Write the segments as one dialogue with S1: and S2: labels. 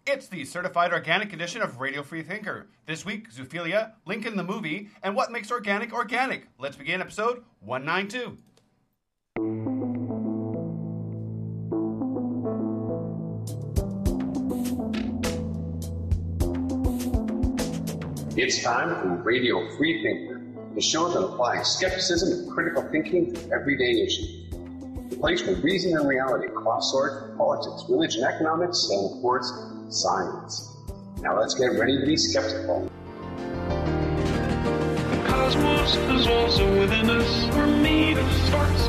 S1: It's the certified organic edition of Radio Free Thinker. This week, zoophilia, Lincoln the movie, and what makes organic organic. Let's begin episode 192.
S2: It's time for Radio Free Thinker, the show that applies skepticism and critical thinking to everyday issues. The place where reason and reality cross swords, politics, religion, economics, and of course, science. Now let's get ready to be skeptical.
S3: The cosmos is also within us. We're made of stars.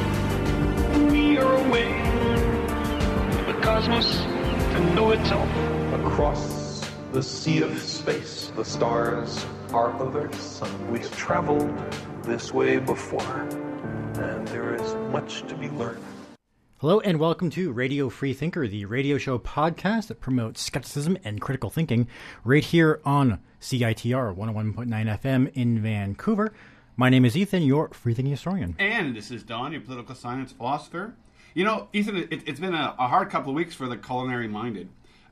S3: We are a way for the cosmos to know itself.
S4: Across the sea of space, the stars are of Earth's sun. We have traveled this way before, and there is much to be learned.
S5: Hello and welcome to Radio Free Thinker, the radio show podcast that promotes skepticism and critical thinking right here on CITR 101.9 FM in Vancouver. My name is Ethan, your free thinking historian.
S1: And this is Don, your political science philosopher. You know, Ethan, it's been a hard couple of weeks for the culinary minded.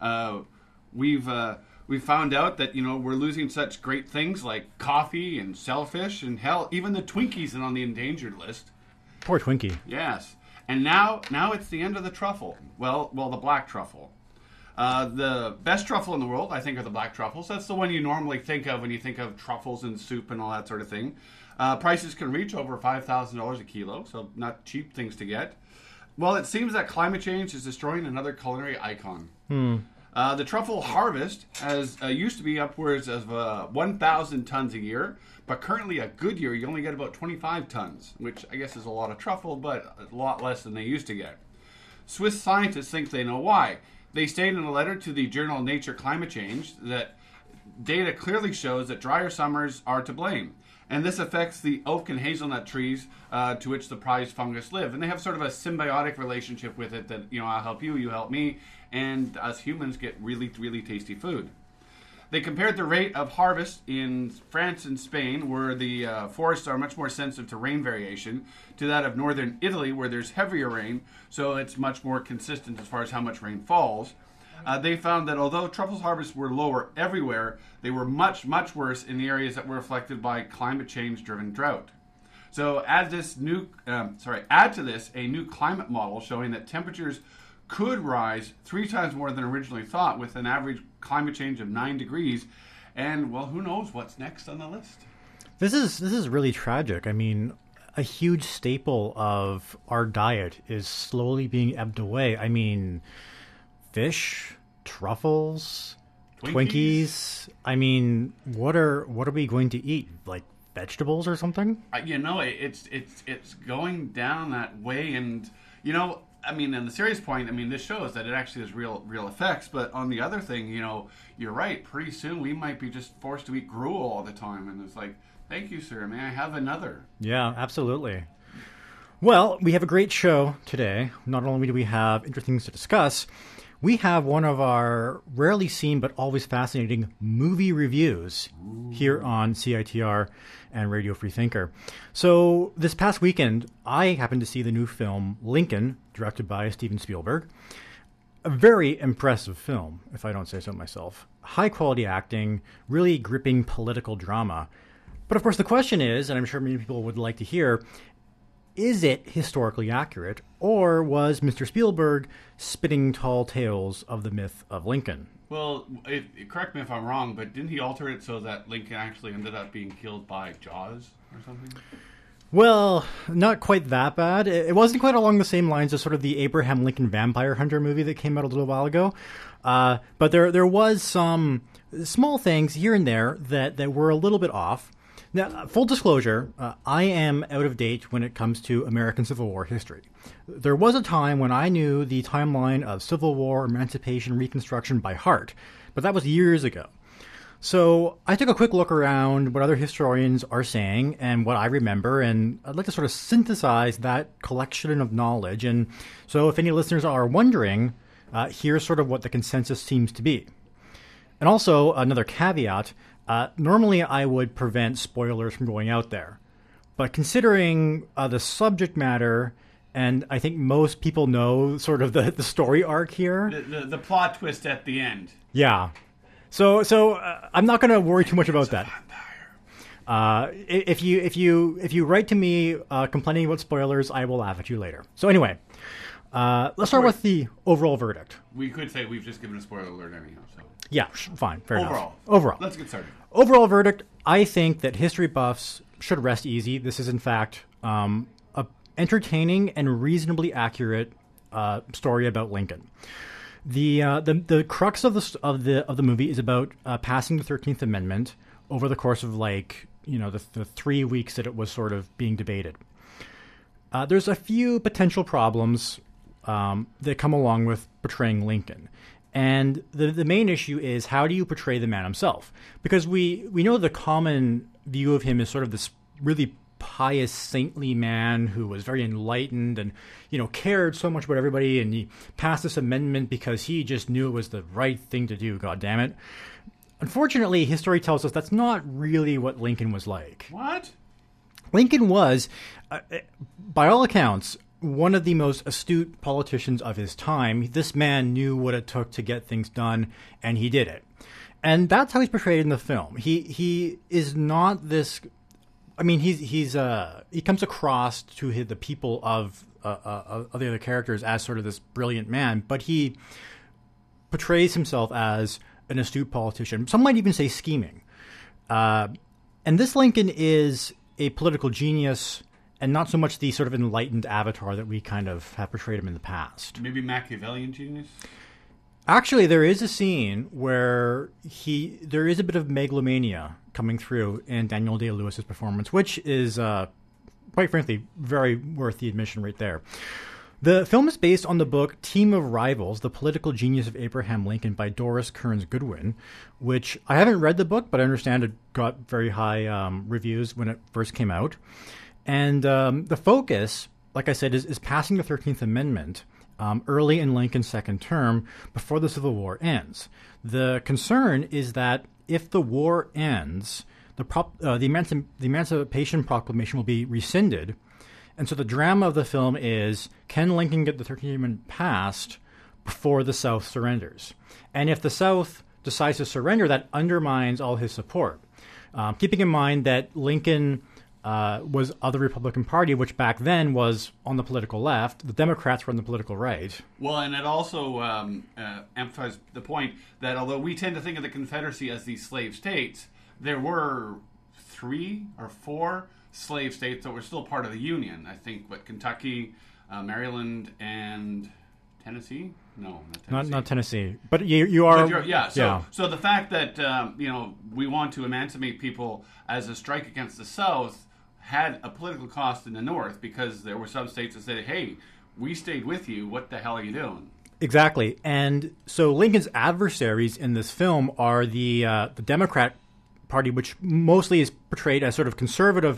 S1: We've found out that, you know, we're losing such great things like coffee and shellfish and hell, even the Twinkies are on the endangered list.
S5: Poor Twinkie.
S1: Yes. And now it's the end of the truffle. Well, the black truffle. The best truffle in the world, I think, are the black truffles. That's the one you normally think of when you think of truffles and soup and all that sort of thing. Prices can reach over $5,000 a kilo, so not cheap things to get. Well, it seems that climate change is destroying another culinary icon. The truffle harvest used to be upwards of 1,000 tons a year, but currently a good year you only get about 25 tons, which I guess is a lot of truffle, but a lot less than they used to get. Swiss scientists think they know why. They state in a letter to the journal Nature Climate Change that data clearly shows that drier summers are to blame. And this affects the oak and hazelnut trees to which the prized fungus live. And they have sort of a symbiotic relationship with it that, you know, I'll help you, you help me, and us humans get really, really tasty food. They compared the rate of harvest in France and Spain, where the forests are much more sensitive to rain variation, to that of northern Italy, where there's heavier rain, so it's much more consistent as far as how much rain falls. They found that although truffle harvests were lower everywhere, they were much, much worse in the areas that were affected by climate change-driven drought. So add to this a new climate model showing that temperatures could rise 3 times more than originally thought, with an average climate change of 9 degrees. And, well, who knows what's next on the list?
S5: This is really tragic. I mean, a huge staple of our diet is slowly being ebbed away. I mean, fish, truffles, Twinkies. I mean, what are we going to eat? Like vegetables or something?
S1: You know, it's going down that way, and you know, I mean, and the serious point, I mean, this shows that it actually has real effects. But on the other thing, you know, you're right. Pretty soon we might be just forced to eat gruel all the time, and it's like, thank you, sir. May I have another?
S5: Yeah, absolutely. Well, we have a great show today. Not only do we have interesting things to discuss, we have one of our rarely seen but always fascinating movie reviews here on CITR and Radio Free Thinker. So this past weekend, I happened to see the new film Lincoln, directed by Steven Spielberg. A very impressive film, if I don't say so myself. High-quality acting, really gripping political drama. But of course the question is, and I'm sure many people would like to hear, is it historically accurate, or was Mr. Spielberg spinning tall tales of the myth of Lincoln?
S1: Well, correct me if I'm wrong, but didn't he alter it so that Lincoln actually ended up being killed by Jaws or something?
S5: Well, not quite that bad. It wasn't quite along the same lines as sort of the Abraham Lincoln Vampire Hunter movie that came out a little while ago. But there was some small things here and there that were a little bit off. Now, full disclosure, I am out of date when it comes to American Civil War history. There was a time when I knew the timeline of Civil War, Emancipation, Reconstruction by heart, but that was years ago. So I took a quick look around what other historians are saying and what I remember, and I'd like to sort of synthesize that collection of knowledge. And so if any listeners are wondering, here's sort of what the consensus seems to be. And also, another caveat, normally I would prevent spoilers from going out there. But considering the subject matter and I think most people know sort of the story arc here.
S1: The plot twist at the end.
S5: Yeah. So I'm not going to worry too much about that. If you write to me complaining about spoilers, I will laugh at you later. So anyway, let's start with the overall verdict.
S1: We could say we've just given a spoiler alert anyhow. So
S5: yeah, fine, fair enough.
S1: Overall, let's get started.
S5: Overall verdict: I think that history buffs should rest easy. This is in fact a entertaining and reasonably accurate story about Lincoln. The crux of the movie is about passing the 13th Amendment over the course of the 3 weeks that it was sort of being debated. There's a few potential problems that come along with portraying Lincoln. And the main issue is, how do you portray the man himself? Because we know the common view of him is sort of this really pious, saintly man who was very enlightened and, cared so much about everybody, and he passed this amendment because he just knew it was the right thing to do, God damn it. Unfortunately, history tells us that's not really what Lincoln was like.
S1: What?
S5: Lincoln was, by all accounts, one of the most astute politicians of his time. This man knew what it took to get things done, and he did it. And that's how he's portrayed in the film. He is not this. I mean, he comes across to the people of the other characters as sort of this brilliant man, but he portrays himself as an astute politician. Some might even say scheming. And this Lincoln is a political genius, and not so much the sort of enlightened avatar that we kind of have portrayed him in the past.
S1: Maybe Machiavellian genius?
S5: Actually, there is a scene where there is a bit of megalomania coming through in Daniel Day-Lewis's performance, which is, quite frankly, very worth the admission right there. The film is based on the book Team of Rivals, The Political Genius of Abraham Lincoln by Doris Kearns Goodwin, which I haven't read the book, but I understand it got very high reviews when it first came out. And the focus, like I said, is passing the 13th Amendment early in Lincoln's second term before the Civil War ends. The concern is that if the war ends, the Emancipation Proclamation will be rescinded. And so the drama of the film is, can Lincoln get the 13th Amendment passed before the South surrenders? And if the South decides to surrender, that undermines all his support. Keeping in mind that Lincoln was of the Republican Party, which back then was on the political left. The Democrats were on the political right.
S1: Well, and it also emphasized the point that although we tend to think of the Confederacy as these slave states, there were 3 or 4 slave states that were still part of the Union. I think, Kentucky, Maryland, and Tennessee? No, not Tennessee.
S5: Not Tennessee. But you are...
S1: But so the fact that, we want to emancipate people as a strike against the South had a political cost in the North, because there were some states that said, hey, we stayed with you, what the hell are you doing?
S5: Exactly. And so Lincoln's adversaries in this film are the Democrat Party, which mostly is portrayed as sort of conservative,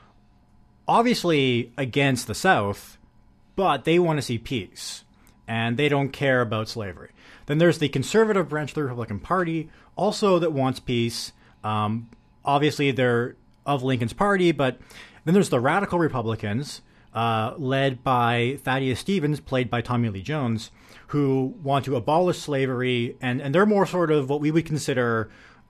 S5: obviously against the South, but they want to see peace, and they don't care about slavery. Then there's the conservative branch of the Republican Party, also that wants peace. Obviously, they're of Lincoln's party, but then there's the radical Republicans, led by Thaddeus Stevens, played by Tommy Lee Jones, who want to abolish slavery, and they're more sort of what we would consider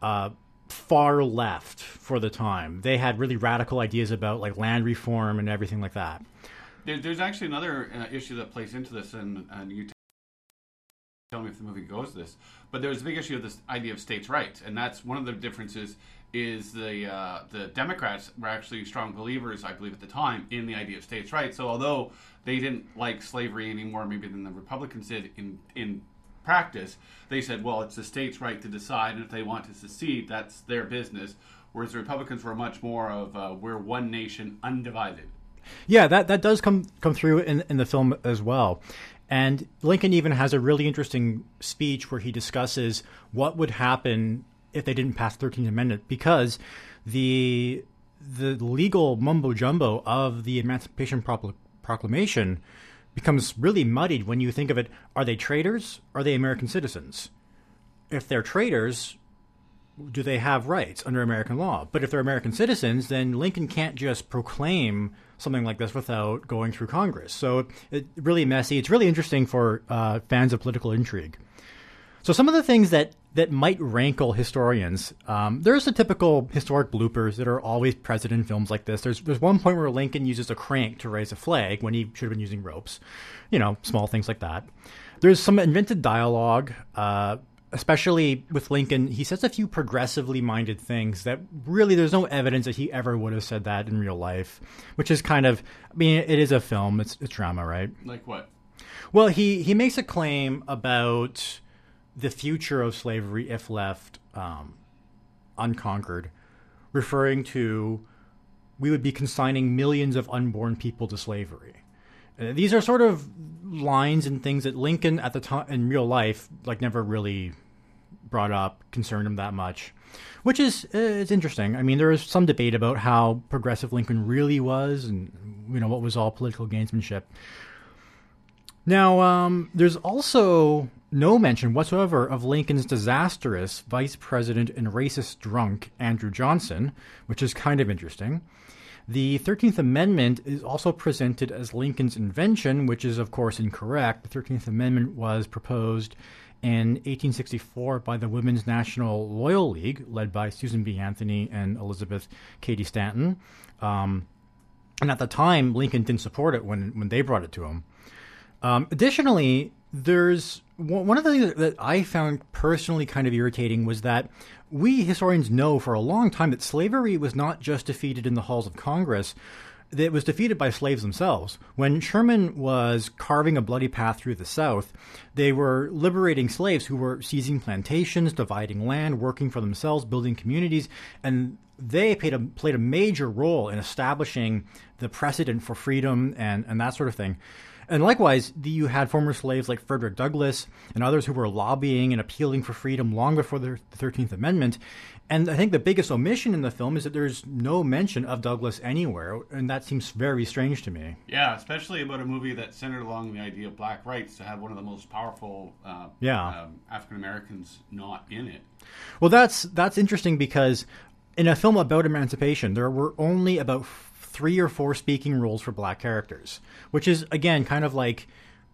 S5: far left for the time. They had really radical ideas about land reform and everything like that.
S1: There's actually another issue that plays into this, and you tell me if the movie goes this, but there's a big issue of this idea of states' rights, and that's one of the differences. Is the Democrats were actually strong believers, I believe, at the time in the idea of states' rights. So although they didn't like slavery anymore, maybe than the Republicans did in practice, they said, well, it's the states' right to decide, and if they want to secede, that's their business. Whereas the Republicans were much more of we're one nation, undivided.
S5: Yeah, that does come through in the film as well. And Lincoln even has a really interesting speech where he discusses what would happen if they didn't pass the 13th Amendment, because the legal mumbo-jumbo of the Emancipation Proclamation becomes really muddied when you think of it. Are they traitors? Are they American citizens? If they're traitors, do they have rights under American law? But if they're American citizens, then Lincoln can't just proclaim something like this without going through Congress. So it's really messy. It's really interesting for fans of political intrigue. So some of the things that might rankle historians, there's the typical historic bloopers that are always present in films like this. There's one point where Lincoln uses a crank to raise a flag when he should have been using ropes. Small things like that. There's some invented dialogue, especially with Lincoln. He says a few progressively minded things that really there's no evidence that he ever would have said that in real life, which is kind of, it is a film. It's drama, right?
S1: Like what?
S5: Well, he makes a claim about the future of slavery if left unconquered, referring to we would be consigning millions of unborn people to slavery. These are sort of lines and things that Lincoln at the time in real life never really brought up, concerned him that much, which is it's interesting. There is some debate about how progressive Lincoln really was, and what was all political gamesmanship. Now, there's also no mention whatsoever of Lincoln's disastrous vice president and racist drunk, Andrew Johnson, which is kind of interesting. The 13th Amendment is also presented as Lincoln's invention, which is, of course, incorrect. The 13th Amendment was proposed in 1864 by the Women's National Loyal League, led by Susan B. Anthony and Elizabeth Cady Stanton. And at the time, Lincoln didn't support it when they brought it to him. Additionally, there's one of the things that I found personally kind of irritating was that we historians know for a long time that slavery was not just defeated in the halls of Congress. It was defeated by slaves themselves. When Sherman was carving a bloody path through the South, they were liberating slaves who were seizing plantations, dividing land, working for themselves, building communities, and they played a major role in establishing the precedent for freedom and that sort of thing. And likewise, you had former slaves like Frederick Douglass and others who were lobbying and appealing for freedom long before the 13th Amendment. And I think the biggest omission in the film is that there's no mention of Douglass anywhere, and that seems very strange to me.
S1: Yeah, especially about a movie that centered along the idea of black rights to have one of the most powerful African Americans not in it.
S5: Well, that's interesting because in a film about emancipation, there were only about 3 or 4 speaking roles for black characters, which is, again, kind of like,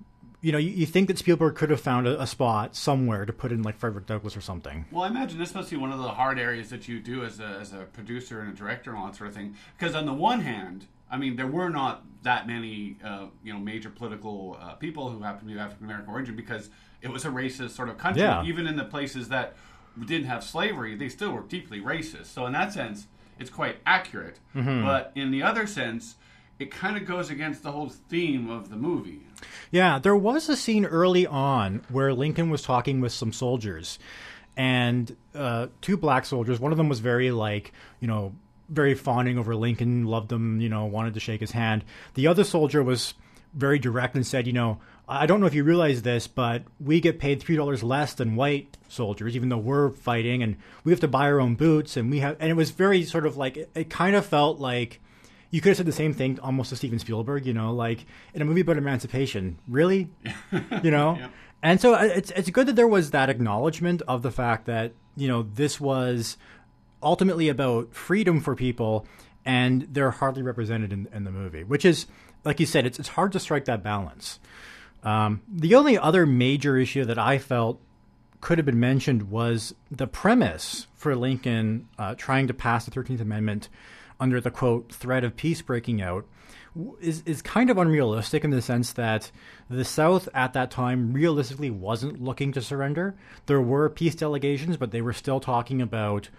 S5: you think that Spielberg could have found a spot somewhere to put in like Frederick Douglass or something.
S1: Well, I imagine this must be one of the hard areas that you do as a producer and a director and all that sort of thing. Because on the one hand, there were not that many, major political people who happened to be of African American origin because it was a racist sort of country.
S5: Yeah.
S1: Even in the places that didn't have slavery, they still were deeply racist. So in that sense, it's quite accurate. Mm-hmm. But in the other sense, it kind of goes against the whole theme of the movie.
S5: Yeah, there was a scene early on where Lincoln was talking with some soldiers, and 2 black soldiers. One of them was very very fawning over Lincoln, loved him, wanted to shake his hand. The other soldier was very direct and said, I don't know if you realize this, but we get paid $3 less than white soldiers, even though we're fighting, and we have to buy our own boots, and it was very sort of like, it kind of felt like you could have said the same thing almost to Steven Spielberg, like in a movie about emancipation. Really? Yeah. And so it's good that there was that acknowledgement of the fact that, this was ultimately about freedom for people, and they're hardly represented in the movie, which is, like you said, it's hard to strike that balance. The only other major issue that I felt could have been mentioned was the premise for Lincoln trying to pass the 13th Amendment under the, quote, threat of peace breaking out is kind of unrealistic in the sense that the South at that time realistically wasn't looking to surrender. There were peace delegations, but they were still talking about,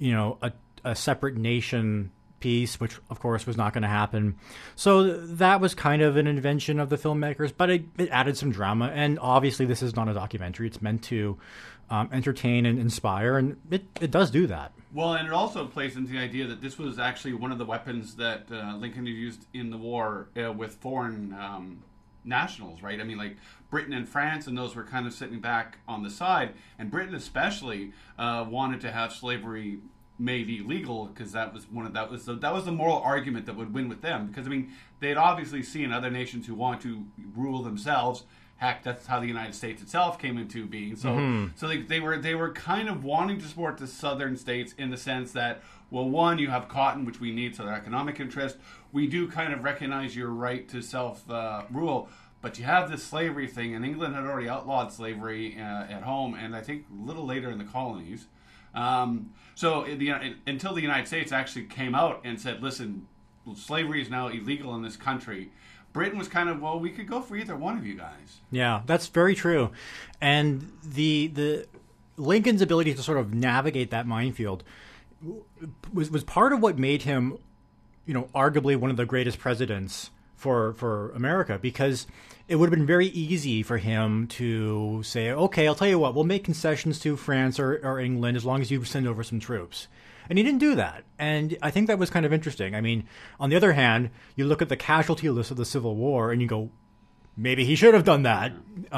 S5: a separate nation peace, which of course was not going to happen. So that was kind of an invention of the filmmakers, but it added some drama. And obviously this is not a documentary. It's meant to entertain and inspire, and it does do that.
S1: Well, and it also plays into the idea that this was actually one of the weapons that Lincoln had used in the war with foreign nationals, right? Like Britain and France, and those were kind of sitting back on the side, and Britain especially wanted to have slavery made illegal because that was the moral argument that would win with them, because they had obviously seen other nations who want to rule themselves Heck, that's how the United States itself came into being. So, they were kind of wanting to support the southern states in the sense that, well, one, you have cotton, which we need, so their economic interest. We do kind of recognize your right to self-rule, but you have this slavery thing, and England had already outlawed slavery at home, and I think a little later in the colonies. Until the United States actually came out and said, listen, slavery is now illegal in this country, Britain was kind of, well, we could go for either one of you guys.
S5: Yeah, that's very true. And the Lincoln's ability to sort of navigate that minefield was part of what made him, arguably one of the greatest presidents for America, because it would have been very easy for him to say, okay, I'll tell you what, we'll make concessions to France or England as long as you send over some troops. And he didn't do that. And I think that was kind of interesting. I mean, on the other hand, you look at the casualty list of the Civil War and you go, maybe he should have done that.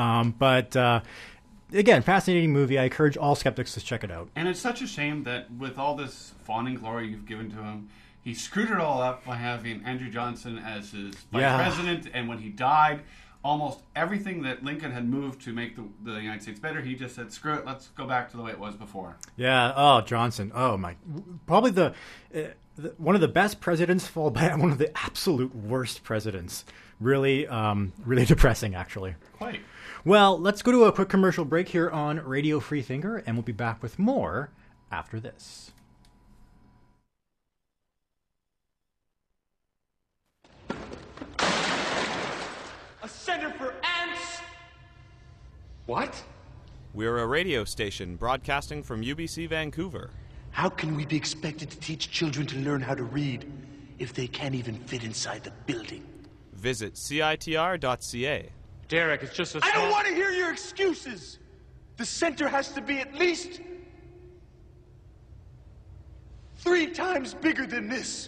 S5: Again, fascinating movie. I encourage all skeptics to check it out.
S1: And it's such a shame that with all this fawning glory you've given to him, he screwed it all up by having Andrew Johnson as his vice president. And when he died, almost everything that Lincoln had moved to make the United States better, he just said, screw it, let's go back to the way it was before.
S5: Yeah, Johnson. Oh, my. Probably the one of the best presidents, followed by one of the absolute worst presidents. Really, really depressing, actually.
S1: Quite.
S5: Well, let's go to a quick commercial break here on Radio Free Thinker, and we'll be back with more after this.
S6: A center for ants?
S7: What?
S8: We're a radio station broadcasting from UBC Vancouver.
S7: How can we be expected to teach children to learn how to read if they can't even fit inside the building?
S8: Visit CITR.ca.
S6: Derek, it's just a
S7: I don't want to hear your excuses! The center has to be at least 3 times bigger than this.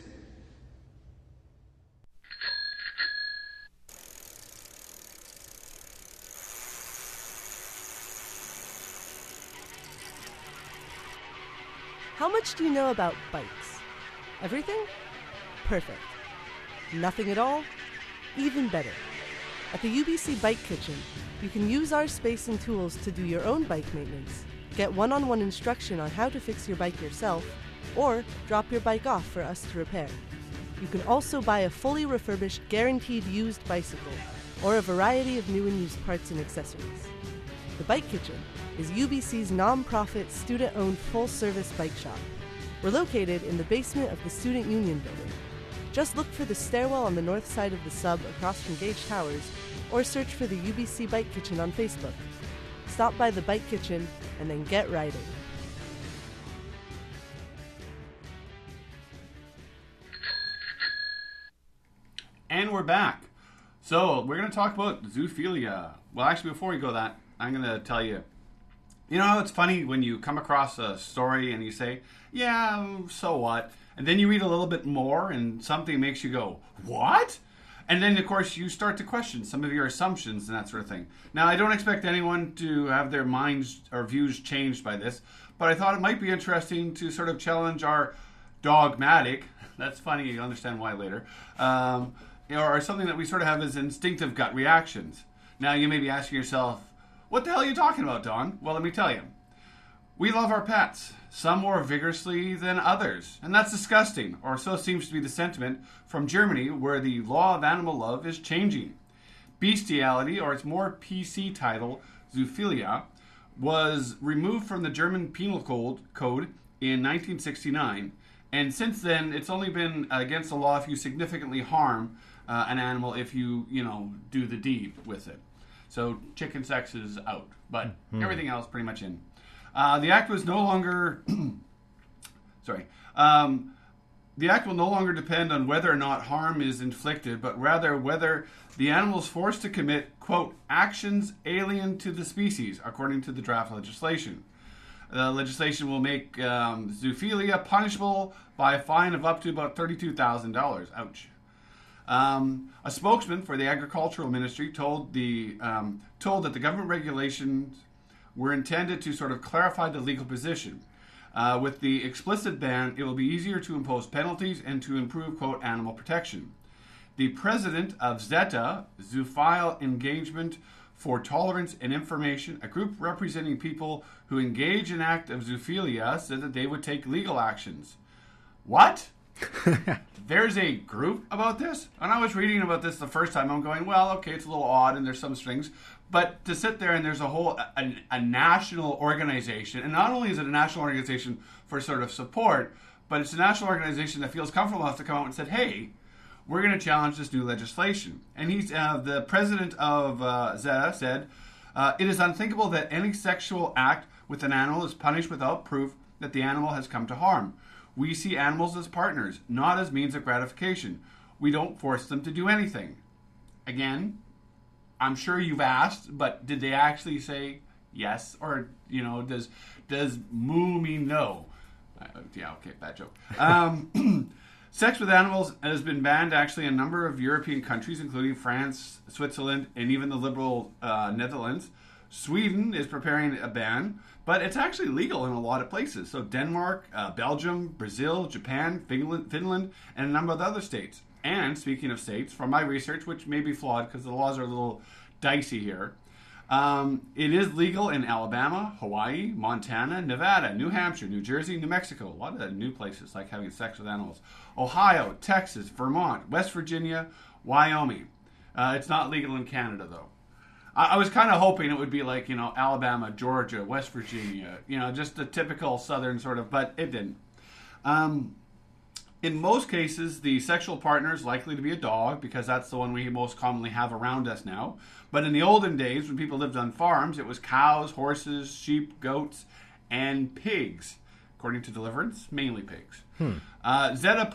S9: How much do you know about bikes? Everything? Perfect. Nothing at all? Even better. At the UBC Bike Kitchen, you can use our space and tools to do your own bike maintenance, get one-on-one instruction on how to fix your bike yourself, or drop your bike off for us to repair. You can also buy a fully refurbished, guaranteed used bicycle, or a variety of new and used parts and accessories. The Bike Kitchen is UBC's non-profit, student-owned, full-service bike shop. We're located in the basement of the Student Union building. Just look for the stairwell on the north side of the sub across from Gage Towers, or search for the UBC Bike Kitchen on Facebook. Stop by the Bike Kitchen and then get riding.
S1: And we're back. So we're going to talk about zoophilia. Well, actually, before we go that, I'm going to tell you, you know how it's funny when you come across a story and you say, yeah, so what? And then you read a little bit more and something makes you go, what? And then, of course, you start to question some of your assumptions and that sort of thing. Now, I don't expect anyone to have their minds or views changed by this, but I thought it might be interesting to sort of challenge our dogmatic, that's funny, you'll understand why later, or something that we sort of have as instinctive gut reactions. Now, you may be asking yourself, what the hell are you talking about, Don? Well, let me tell you. We love our pets, some more vigorously than others, and that's disgusting, or so seems to be the sentiment from Germany, where the law of animal love is changing. Bestiality, or its more PC title, zoophilia, was removed from the German Penal Code in 1969, and since then it's only been against the law if you significantly harm an animal if you do the deed with it. So chicken sex is out, but everything else pretty much in. The act was no longer the act will no longer depend on whether or not harm is inflicted, but rather whether the animal is forced to commit, quote, actions alien to the species, according to the draft legislation. The legislation will make zoophilia punishable by a fine of up to about $32,000. Ouch. A spokesman for the Agricultural Ministry told that the government regulations were intended to sort of clarify the legal position. With the explicit ban, it will be easier to impose penalties and to improve, quote, animal protection. The president of ZETA, Zoophile Engagement for Tolerance and Information, a group representing people who engage in act of zoophilia, said that they would take legal actions. What? There's a group about this? And I was reading about this the first time. I'm going, well, okay, it's a little odd and there's some strings. But to sit there and there's a whole, a national organization, and not only is it a national organization for sort of support, but it's a national organization that feels comfortable enough to come out and said, hey, we're going to challenge this new legislation. And he's the president of Zeta said, it is unthinkable that any sexual act with an animal is punished without proof that the animal has come to harm. We see animals as partners, not as means of gratification. We don't force them to do anything. Again, I'm sure you've asked, but did they actually say yes? Or, does moo mean no? Yeah, okay, bad joke. Sex with animals has been banned actually in a number of European countries, including France, Switzerland, and even the liberal Netherlands. Sweden is preparing a ban, but it's actually legal in a lot of places. So Denmark, Belgium, Brazil, Japan, Finland, and a number of other states. And speaking of states, from my research, which may be flawed because the laws are a little dicey here, it is legal in Alabama, Hawaii, Montana, Nevada, New Hampshire, New Jersey, New Mexico. A lot of the new places like having sex with animals. Ohio, Texas, Vermont, West Virginia, Wyoming. It's not legal in Canada, though. I was kind of hoping it would be like, Alabama, Georgia, West Virginia, just the typical southern sort of, but it didn't. In most cases, the sexual partner is likely to be a dog because that's the one we most commonly have around us now. But in the olden days, when people lived on farms, it was cows, horses, sheep, goats, and pigs. According to Deliverance, mainly pigs. Zeta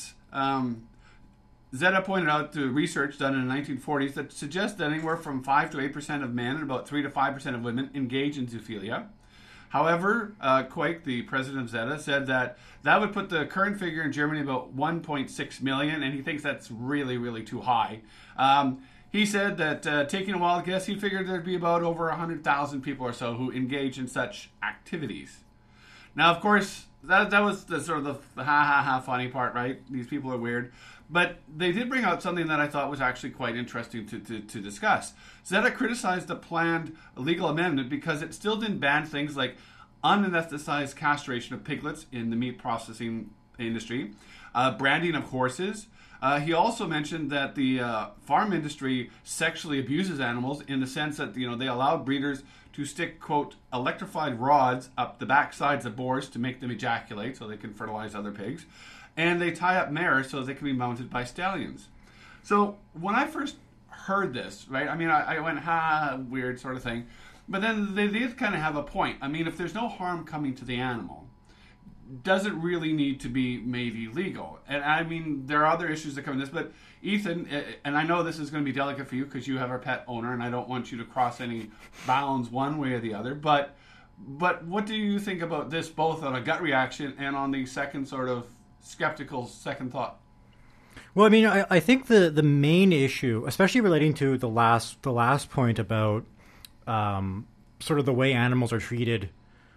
S1: pointed out to research done in the 1940s that suggests that anywhere from 5 to 8% of men and about 3 to 5% of women engage in zoophilia. However, Quake, the president of Zeta, said that would put the current figure in Germany about 1.6 million, and he thinks that's really, really too high. He said that, taking a wild guess, he figured there'd be about over 100,000 people or so who engage in such activities. Now, of course, that was the sort of the ha-ha-ha funny part, right? These people are weird. But they did bring out something that I thought was actually quite interesting to discuss. Zeta criticized the planned legal amendment because it still didn't ban things like unanesthetized castration of piglets in the meat processing industry, branding of horses. He also mentioned that the farm industry sexually abuses animals in the sense that they allow breeders to stick, quote, electrified rods up the backsides of boars to make them ejaculate so they can fertilize other pigs. And they tie up mares so they can be mounted by stallions. So when I first heard this, right, I went, weird sort of thing. But then they did kind of have a point. If there's no harm coming to the animal, does it really need to be made illegal? And there are other issues that come in this, but Ethan, and I know this is going to be delicate for you because you have a pet owner, and I don't want you to cross any bounds one way or the other, but what do you think about this, both on a gut reaction and on the second sort of skeptical second thought?
S5: Well, I think the main issue, especially relating to the last point about sort of the way animals are treated,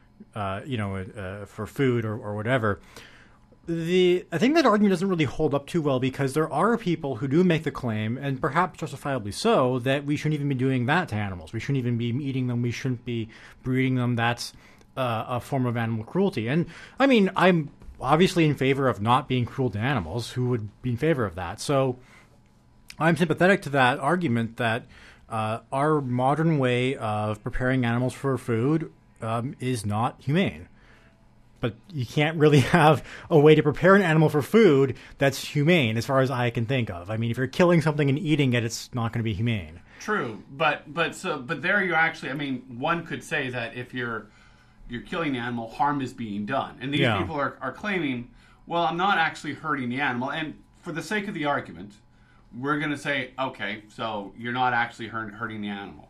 S5: for food or whatever, I think that argument doesn't really hold up too well because there are people who do make the claim, and perhaps justifiably so, that we shouldn't even be doing that to animals. We shouldn't even be eating them. We shouldn't be breeding them. That's a form of animal cruelty. And I'm obviously in favor of not being cruel to animals. Who would be in favor of that? So I'm sympathetic to that argument that our modern way of preparing animals for food is not humane. But you can't really have a way to prepare an animal for food that's humane, as far as I can think of. If you're killing something and eating it, it's not going to be humane.
S1: True, but there you actually, one could say that if you're killing the animal, harm is being done. And these people are claiming, well, I'm not actually hurting the animal. And for the sake of the argument, we're going to say, okay, so you're not actually hurting the animal.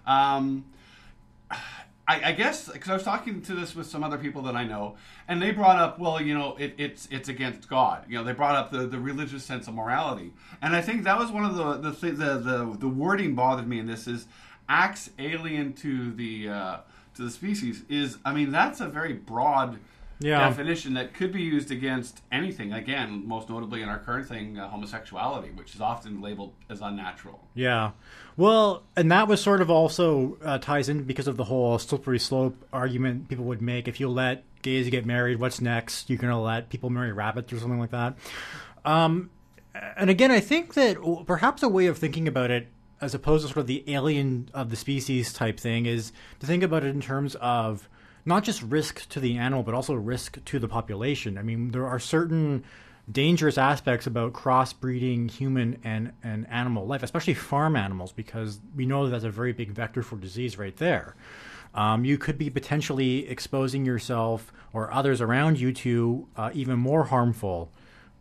S1: I guess, because I was talking to this with some other people that I know, and they brought up, well, it's against God. They brought up the religious sense of morality. And I think that was one of the wording bothered me in this is acts alien to the species is, that's a very broad definition that could be used against anything. Again, most notably in our current thing, homosexuality, which is often labeled as unnatural.
S5: Yeah. Well, and that was sort of also ties in because of the whole slippery slope argument people would make. If you let gays get married, what's next? You're going to let people marry rabbits or something like that. And again, I think that perhaps a way of thinking about it, as opposed to sort of the alien of the species type thing, is to think about it in terms of not just risk to the animal, but also risk to the population. I mean, there are certain dangerous aspects about crossbreeding human and animal life, especially farm animals, because we know that's a very big vector for disease right there. You could be potentially exposing yourself or others around you to even more harmful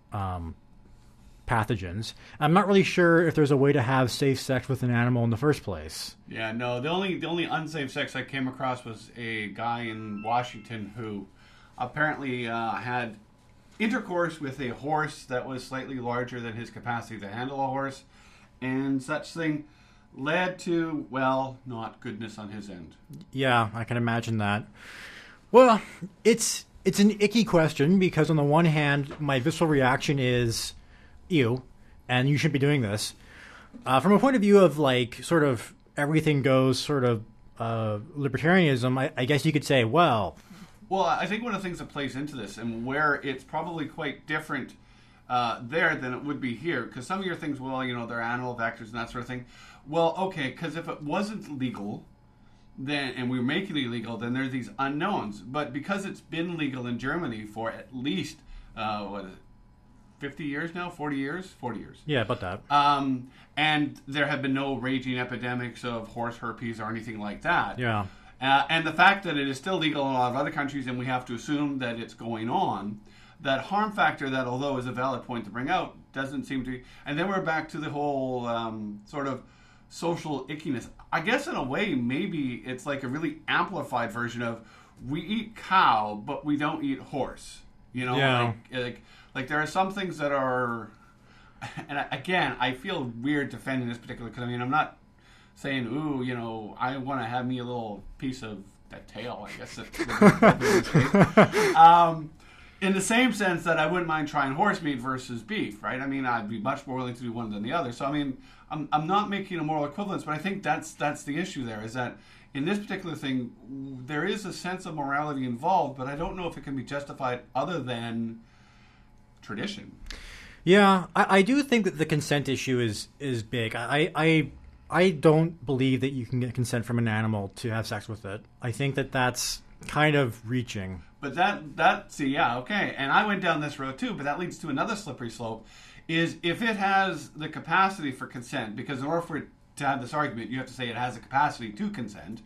S5: pathogens. I'm not really sure if there's a way to have safe sex with an animal in the first place.
S1: Yeah, no. The only unsafe sex I came across was a guy in Washington who apparently had intercourse with a horse that was slightly larger than his capacity to handle a horse, and such thing led to, well, not goodness on his end.
S5: Yeah, I can imagine that. Well, it's an icky question because on the one hand, my visceral reaction is, ew, and you shouldn't be doing this. From a point of view of like sort of everything goes sort of libertarianism, I guess you could say, well,
S1: I think one of the things that plays into this and where it's probably quite different there than it would be here, because some of your things, well, you know, they're animal vectors and that sort of thing. Well, okay, because if it wasn't legal, then and we were making it illegal, then there are these unknowns. But because it's been legal in Germany for at least, 50 years now? 40 years? 40 years.
S5: Yeah, about that.
S1: And there have been no raging epidemics of horse herpes or anything like that.
S5: Yeah.
S1: And the fact that it is still legal in a lot of other countries, and we have to assume that it's going on, that harm factor that, although is a valid point to bring out, doesn't seem to be... And then we're back to the whole sort of social ickiness. I guess in a way, maybe it's like a really amplified version of we eat cow, but we don't eat horse. You know?
S5: Yeah.
S1: Like there are some things that are... And again, I feel weird defending this particular... Because, I mean, I'm not saying, ooh, you know, I want to have me a little piece of that tail, I guess. In the same sense that I wouldn't mind trying horse meat versus beef, right? I mean, I'd be much more willing to do one than the other. So, I mean, I'm not making a moral equivalence, but I think that's the issue there, is that in this particular thing, there is a sense of morality involved, but I don't know if it can be justified other than tradition.
S5: Yeah, I do think that the consent issue is big. I don't believe that you can get consent from an animal to have sex with it. I think that that's kind of reaching.
S1: But okay. And I went down this road too, but that leads to another slippery slope, is if it has the capacity for consent, because in order for it to have this argument, you have to say it has the capacity to consent,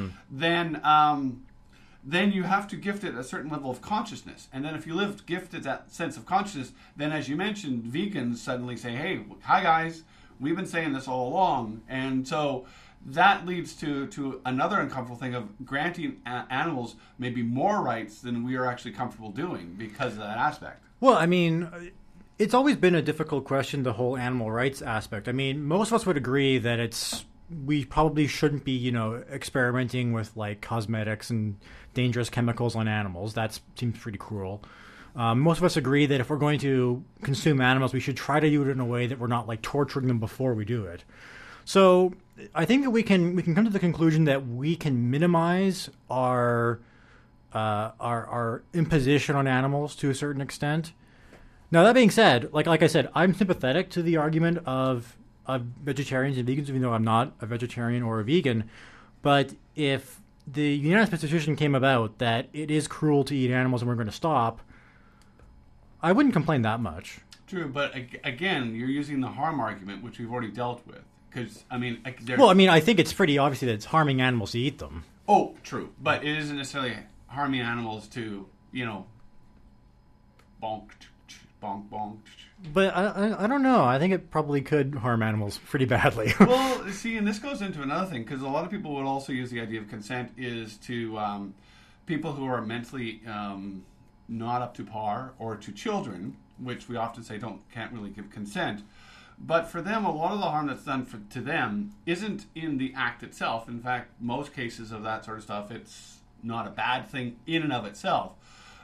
S1: then you have to gift it a certain level of consciousness. And then if you live gifted that sense of consciousness, then as you mentioned, vegans suddenly say, hey, hi guys, we've been saying this all along. And so that leads to another uncomfortable thing of granting animals maybe more rights than we are actually comfortable doing because of that aspect.
S5: Well, I mean, it's always been a difficult question, the whole animal rights aspect. I mean, most of us would agree that we probably shouldn't be, you know, experimenting with like cosmetics and dangerous chemicals on animals. That seems pretty cruel. Most of us agree that if we're going to consume animals, we should try to do it in a way that we're not like torturing them before we do it. So I think that we can come to the conclusion that we can minimize our imposition on animals to a certain extent. Now, that being said, like I said, I'm sympathetic to the argument of vegetarians and vegans, even though I'm not a vegetarian or a vegan. But if the unanimous decision came about that it is cruel to eat animals and we're going to stop, I wouldn't complain that much.
S1: True, but again, you're using the harm argument, which we've already dealt with. Because, I mean...
S5: I think it's pretty obvious that it's harming animals to eat them.
S1: Oh, true. But it isn't necessarily harming animals to, you know, bonk, bonk, bonk.
S5: But I don't know. I think it probably could harm animals pretty badly.
S1: Well, see, and this goes into another thing, because a lot of people would also use the idea of consent is to people who are mentally not up to par, or to children, which we often say can't really give consent. But for them, a lot of the harm that's done to them isn't in the act itself. In fact, most cases of that sort of stuff, it's not a bad thing in and of itself.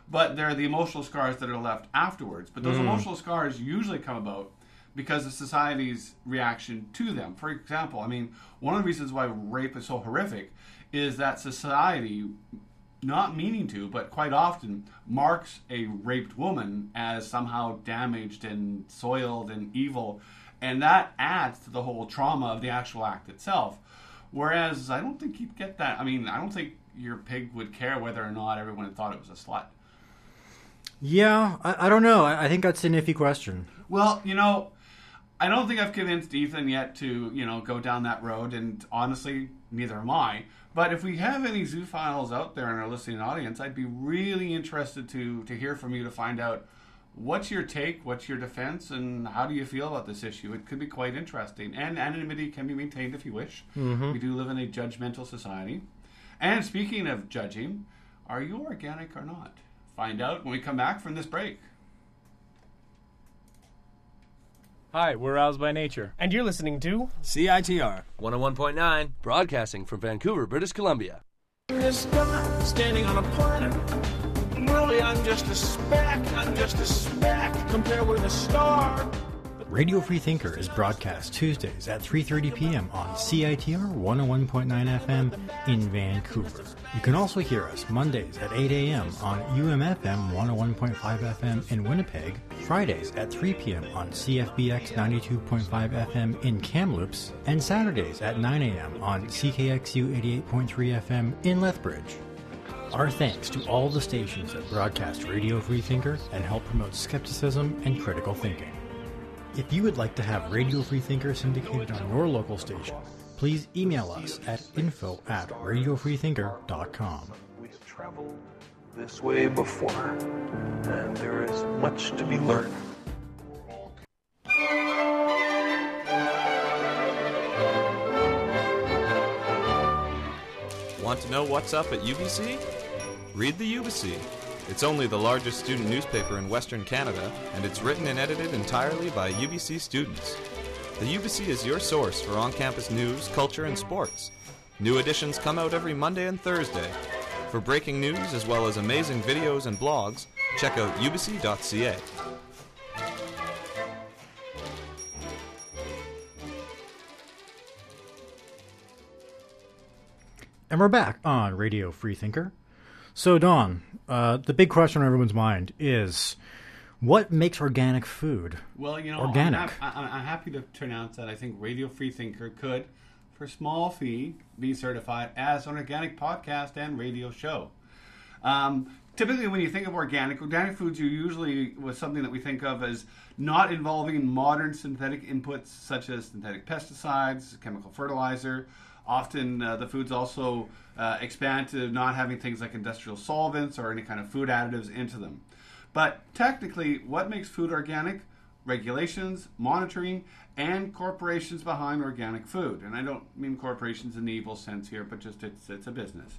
S1: but they're the emotional scars that are left afterwards. But those emotional scars usually come about because of society's reaction to them. For example, I mean, one of the reasons why rape is so horrific is that society, not meaning to, but quite often, marks a raped woman as somehow damaged and soiled and evil, and that adds to the whole trauma of the actual act itself. Whereas I don't think you'd get that. I mean, I don't think your pig would care whether or not everyone thought it was a slut.
S5: Yeah, I don't know. I think that's an iffy question.
S1: Well, I don't think I've convinced Ethan yet to, go down that road, and honestly, neither am I. But if we have any zoophiles out there in our listening audience, I'd be really interested to hear from you to find out what's your take, what's your defense, and how do you feel about this issue. It could be quite interesting. And anonymity can be maintained if you wish. We do live in a judgmental society. And speaking of judging, are you organic or not? Find out when we come back from this break.
S10: Hi, we're Roused by Nature.
S11: And you're listening to
S12: CITR 101.9, broadcasting from Vancouver, British Columbia.
S3: This guy standing on a planet. Really, I'm just a speck. Compared with a star.
S5: Radio Free Thinker is broadcast Tuesdays at 3:30 p.m. on CITR 101.9 FM in Vancouver. You can also hear us Mondays at 8 a.m. on UMFM 101.5 FM in Winnipeg, Fridays at 3 p.m. on CFBX 92.5 FM in Kamloops, and Saturdays at 9 a.m. on CKXU 88.3 FM in Lethbridge. Our thanks to all the stations that broadcast Radio Free Thinker and help promote skepticism and critical thinking. If you would like to have Radio Free Thinker syndicated on your local station, please email us at info@radiofreethinker.com.
S4: We've traveled this way before, and there is much to be learned.
S8: Want to know what's up at UBC? Read the UBC. It's only the largest student newspaper in Western Canada, and it's written and edited entirely by UBC students. The UBC is your source for on-campus news, culture, and sports. New editions come out every Monday and Thursday. For breaking news as well as amazing videos and blogs, check out ubc.ca.
S5: And we're back on Radio Free Thinker. So, Don, the big question on everyone's mind is, what makes organic food organic?
S1: I'm happy to announce that I think Radio Free Thinker could, for a small fee, be certified as an organic podcast and radio show. Typically, when you think of organic foods, you usually was something that we think of as not involving modern synthetic inputs such as synthetic pesticides, chemical fertilizer. Often the foods also expand to not having things like industrial solvents or any kind of food additives into them. But technically, what makes food organic? Regulations, monitoring, and corporations behind organic food. And I don't mean corporations in the evil sense here, but just it's a business.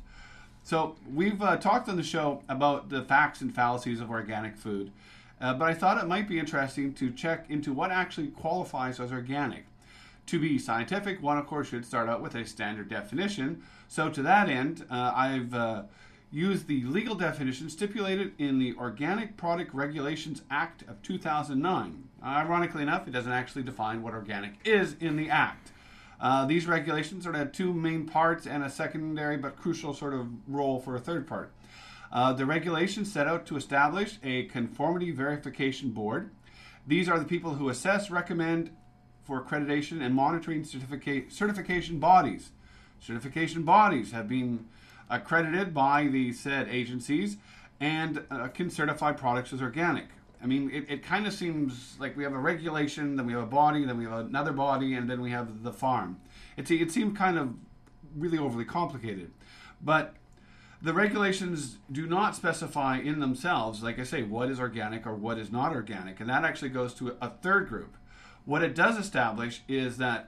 S1: So we've talked on the show about the facts and fallacies of organic food, but I thought it might be interesting to check into what actually qualifies as organic. To be scientific, one, of course, should start out with a standard definition. So to that end, I've used the legal definition stipulated in the Organic Product Regulations Act of 2009. Ironically enough, it doesn't actually define what organic is in the Act. These regulations sort of have two main parts and a secondary but crucial sort of role for a third part. The regulations set out to establish a conformity verification board. These are the people who assess, recommend, for accreditation and monitoring certification bodies. Certification bodies have been accredited by the said agencies and can certify products as organic. I mean, it kind of seems like we have a regulation, then we have a body, then we have another body, and then we have the farm. It seemed kind of really overly complicated. But the regulations do not specify in themselves, like I say, what is organic or what is not organic. And that actually goes to a third group. What it does establish is that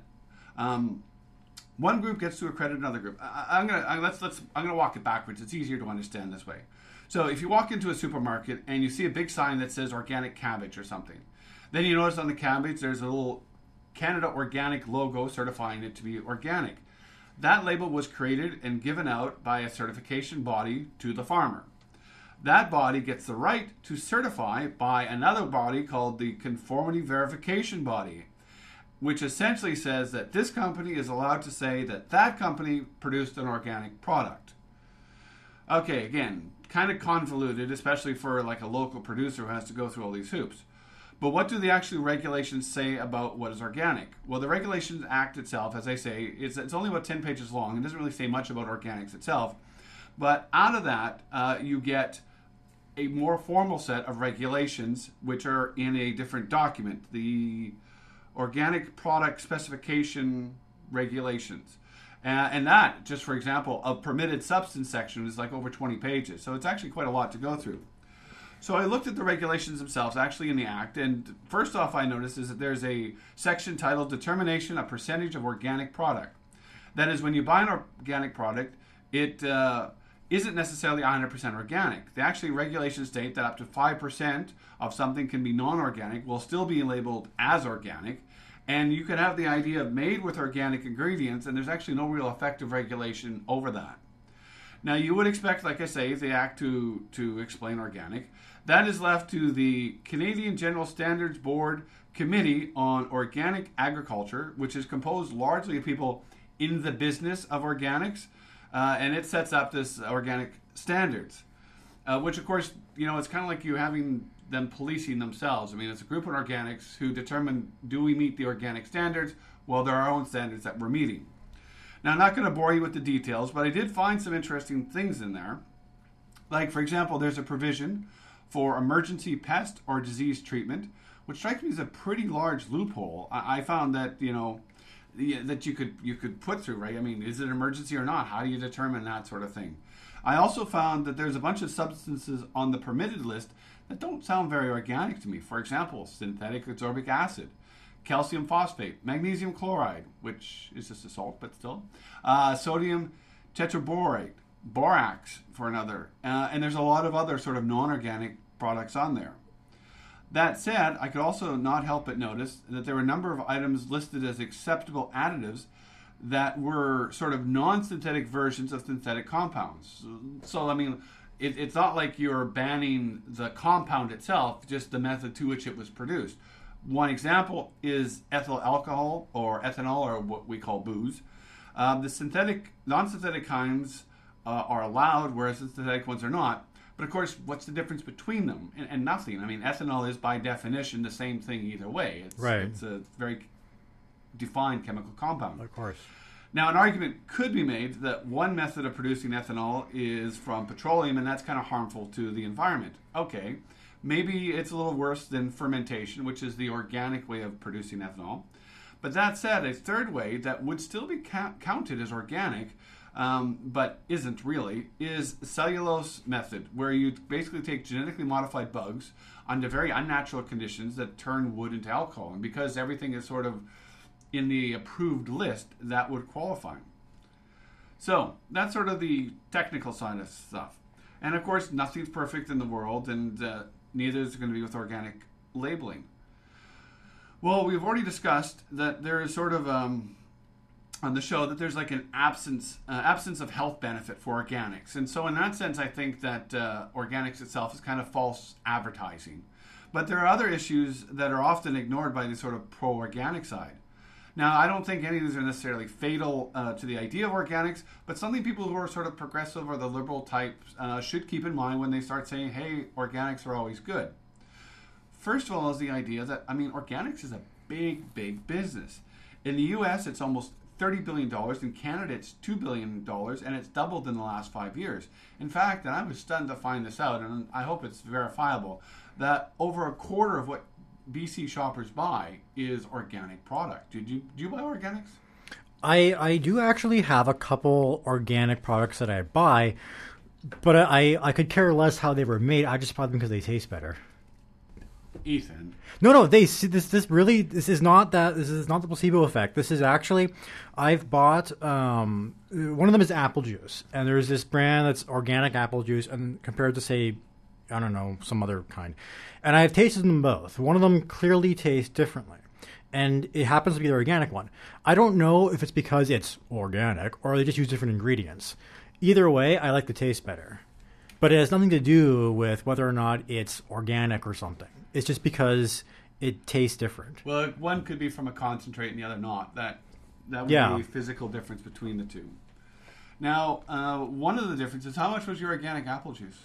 S1: one group gets to accredit another group. I'm gonna walk it backwards. It's easier to understand this way. So if you walk into a supermarket and you see a big sign that says organic cabbage or something, then you notice on the cabbage there's a little Canada Organic logo certifying it to be organic. That label was created and given out by a certification body to the farmer. that body gets the right to certify by another body called the Conformity Verification Body, which essentially says that this company is allowed to say that that company produced an organic product. Okay, again, kind of convoluted, especially for like a local producer who has to go through all these hoops. But what do the actual regulations say about what is organic? Well, the Regulations Act itself, as I say, it's only about 10 pages long. It doesn't really say much about organics itself. But out of that, you get a more formal set of regulations, which are in a different document, the Organic Product Specification Regulations. And that, just for example, a permitted substance section is like over 20 pages. So it's actually quite a lot to go through. So I looked at the regulations themselves, actually in the Act, and first off I noticed is that there's a section titled Determination of Percentage of Organic Product. That is, when you buy an organic product, it isn't necessarily 100% organic. The actually regulations state that up to 5% of something can be non-organic, will still be labeled as organic, and you could have the idea of made with organic ingredients, and there's actually no real effective regulation over that. Now, you would expect, like I say, the Act to explain organic. That is left to the Canadian General Standards Board Committee on Organic Agriculture, which is composed largely of people in the business of organics, and it sets up this organic standards, which, of course, it's kind of like you having them policing themselves. I mean, it's a group of organics who determine, do we meet the organic standards? Well, there are our own standards that we're meeting. Now, I'm not going to bore you with the details, but I did find some interesting things in there. Like, for example, there's a provision for emergency pest or disease treatment, which strikes me as a pretty large loophole. I found that, that you could put through, right? I mean, is it an emergency or not? How do you determine that sort of thing? I also found that there's a bunch of substances on the permitted list that don't sound very organic to me. For example, synthetic ascorbic acid, calcium phosphate, magnesium chloride, which is just a salt, but still, sodium tetraborate, borax for another, and there's a lot of other sort of non-organic products on there. That said, I could also not help but notice that there were a number of items listed as acceptable additives that were sort of non-synthetic versions of synthetic compounds. So, I mean, it's not like you're banning the compound itself, just the method to which it was produced. One example is ethyl alcohol or ethanol, or what we call booze. The non-synthetic kinds are allowed, whereas the synthetic ones are not. But of course, what's the difference between them? And nothing. I mean, ethanol is by definition the same thing either way. It's a very defined chemical compound.
S5: Of course.
S1: Now, an argument could be made that one method of producing ethanol is from petroleum, and that's kind of harmful to the environment. Okay, maybe it's a little worse than fermentation, which is the organic way of producing ethanol. But that said, a third way that would still be counted as organic, but isn't really, is cellulose method, where you basically take genetically modified bugs under very unnatural conditions that turn wood into alcohol. And because everything is sort of in the approved list, that would qualify. So that's sort of the technical side of stuff. And of course, nothing's perfect in the world, and neither is it going to be with organic labeling. Well, we've already discussed that there is sort of on the show that there's like an absence of health benefit for organics. And so in that sense, I think that organics itself is kind of false advertising. But there are other issues that are often ignored by the sort of pro-organic side. Now, I don't think any of these are necessarily fatal to the idea of organics, but something people who are sort of progressive or the liberal types should keep in mind when they start saying, hey, organics are always good. First of all is the idea that, organics is a big, big business. In the U.S., it's almost $30 billion. In Canada, it's $2 billion, and it's doubled in the last 5 years. In fact, and I was stunned to find this out, and I hope it's verifiable, that over a quarter of what BC shoppers buy is organic product. Do you buy organics?
S5: I do actually have a couple organic products that I buy, but I could care less how they were made. I just buy them because they taste better.
S1: Ethan.
S5: No, this is not the placebo effect. This is actually, I've bought one of them is apple juice, and there's this brand that's organic apple juice, and compared to, say, I don't know, some other kind, and I've tasted them both. One of them clearly tastes differently, and it happens to be the organic one. I don't know if it's because it's organic or they just use different ingredients. Either way, I like the taste better. But it has nothing to do with whether or not it's organic or something. It's just because it tastes different.
S1: Well, one could be from a concentrate and the other not. That would be a physical difference between the two. Now, one of the differences, how much was your organic apple juice?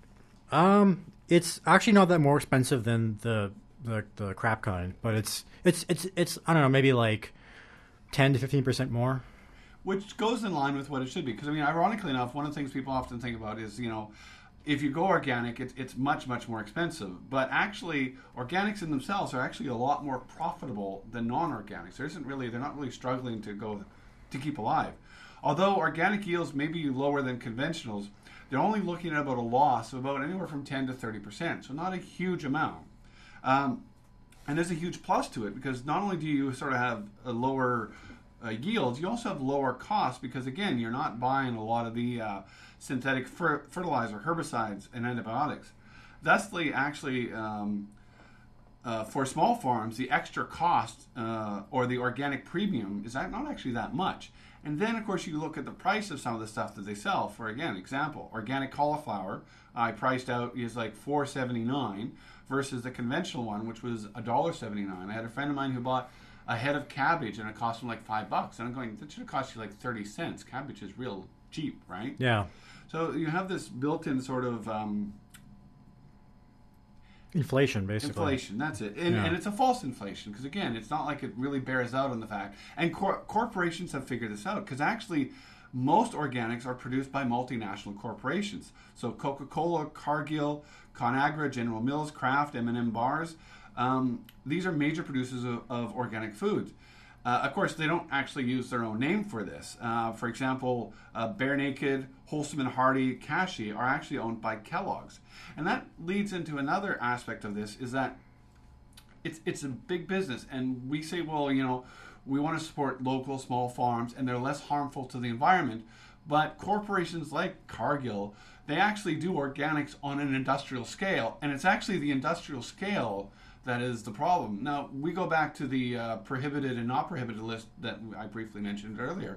S5: It's actually not that more expensive than the crap kind, but it's I don't know, maybe like 10 to 15% more.
S1: Which goes in line with what it should be. Because, I mean, ironically enough, one of the things people often think about is, if you go organic, it's much, much more expensive. But actually, organics in themselves are actually a lot more profitable than non-organics. They're not really struggling to keep alive. Although organic yields may be lower than conventionals, they're only looking at about a loss of about anywhere from 10 to 30%. So not a huge amount. And there's a huge plus to it, because not only do you sort of have a lower yields, you also have lower costs, because again, you're not buying a lot of the synthetic fertilizer, herbicides, and antibiotics. Thusly, actually, for small farms, the extra cost or the organic premium is not actually that much. And then, of course, you look at the price of some of the stuff that they sell. For example, organic cauliflower I priced out is like $4.79 versus the conventional one, which was $1.79. I had a friend of mine who bought a head of cabbage and it cost him like $5. And I'm going, that should have cost you like 30 cents. Cabbage is real cheap, right?
S5: Yeah.
S1: So you have this built-in sort of
S5: inflation, basically.
S1: Inflation, that's it. And it's a false inflation, because again, it's not like it really bears out on the fact. And corporations have figured this out, because actually most organics are produced by multinational corporations. So Coca-Cola, Cargill, ConAgra, General Mills, Kraft, M&M Bars, these are major producers of organic foods. Of course, they don't actually use their own name for this. For example, Bear Naked, Wholesome and Hearty, Kashi are actually owned by Kellogg's. And that leads into another aspect of this, is that it's a big business. And we say, well, we want to support local small farms, and they're less harmful to the environment. But corporations like Cargill, they actually do organics on an industrial scale. And it's actually the industrial scale that is the problem. Now, we go back to the prohibited and not prohibited list that I briefly mentioned earlier.